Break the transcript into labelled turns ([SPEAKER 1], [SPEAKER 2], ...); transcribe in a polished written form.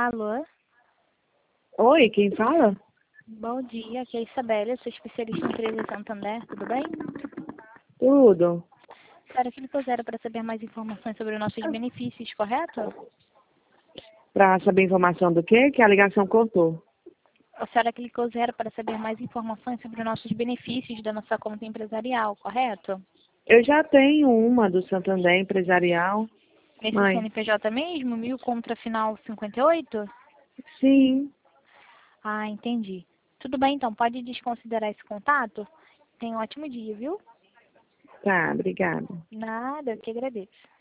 [SPEAKER 1] Alô?
[SPEAKER 2] Oi, quem fala?
[SPEAKER 1] Bom dia, aqui é a Isabela, sou especialista em empresa Santander, tudo bem?
[SPEAKER 2] Tudo.
[SPEAKER 1] Senhora, que lhe era para saber mais informações sobre os nossos benefícios, correto?
[SPEAKER 2] Para saber informação do quê? Que a ligação cortou.
[SPEAKER 1] A senhora clicou zero para saber mais informações sobre os nossos benefícios da nossa conta empresarial, correto?
[SPEAKER 2] Eu já tenho uma do Santander Empresarial.
[SPEAKER 1] Nesse
[SPEAKER 2] Mãe.
[SPEAKER 1] CNPJ mesmo, 1000 contra final 58?
[SPEAKER 2] Sim.
[SPEAKER 1] Ah, entendi. Tudo bem, então, pode desconsiderar esse contato? Tenha um ótimo dia, viu?
[SPEAKER 2] Tá, obrigada.
[SPEAKER 1] Nada, eu que agradeço.